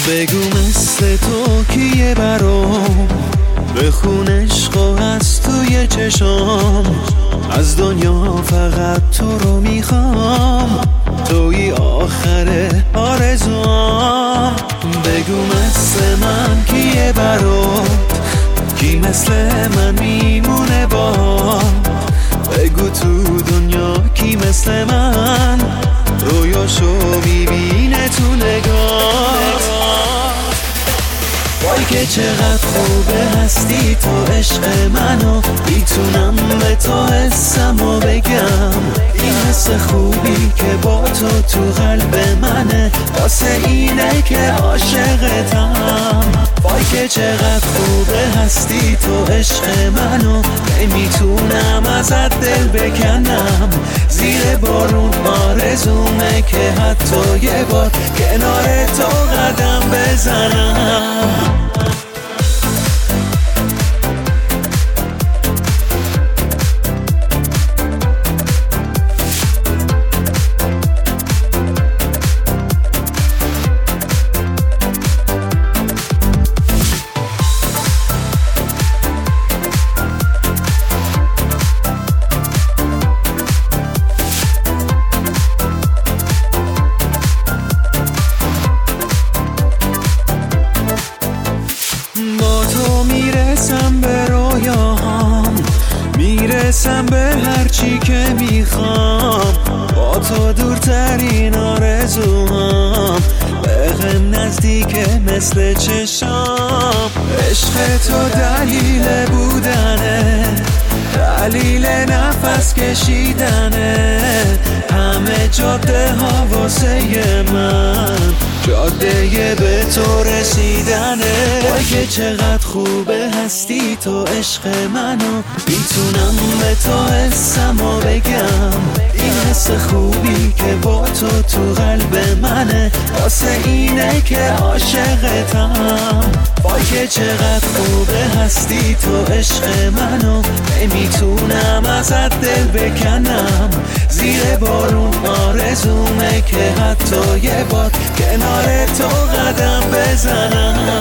بگو مثل تو کیه برام، بخون عشق و از توی چشام، از دنیا فقط تو رو میخوام، توی آخر آرزوام. بگو مثل من کیه برات، کی مثل من میمونه با، بگو تو دنیا کی مثل من رویاشو میبینه تو نگاه. وای که چقدر خوبه هستی تو عشق منو، میتونم به تو حسمو بگم، این حس خوبی که با تو قلب منه، واسه اینه که عاشقتم. وای که چقدر خوبه هستی تو عشق منو، نمیتونم ازت دل بکنم، زیر بارون آرزومه که حتی یه بار کنار تو قدم بزنم. میرسم به رویاهام، میرسم به هرچی که میخوام، با تو دورترین آرزوهام، بهم نزدیکه مثل چشام. عشق تو دلیل بودنه، دلیل نفس کشیدنه، همه جاده ها واسه من جاده به تو رسیدنه. وای که چقدر خوبه هستی تو عشق منو، میتونم به تو حسمو بگم، این حس خوبی که با تو قلب منه، واسه اینه که عاشقتم. وای که چقدر خوبه هستی تو عشق منو، نمیتونم ازت دل بکنم، زیر بارون آرزومه که حتی یه بار کنار تو قدم بزنم.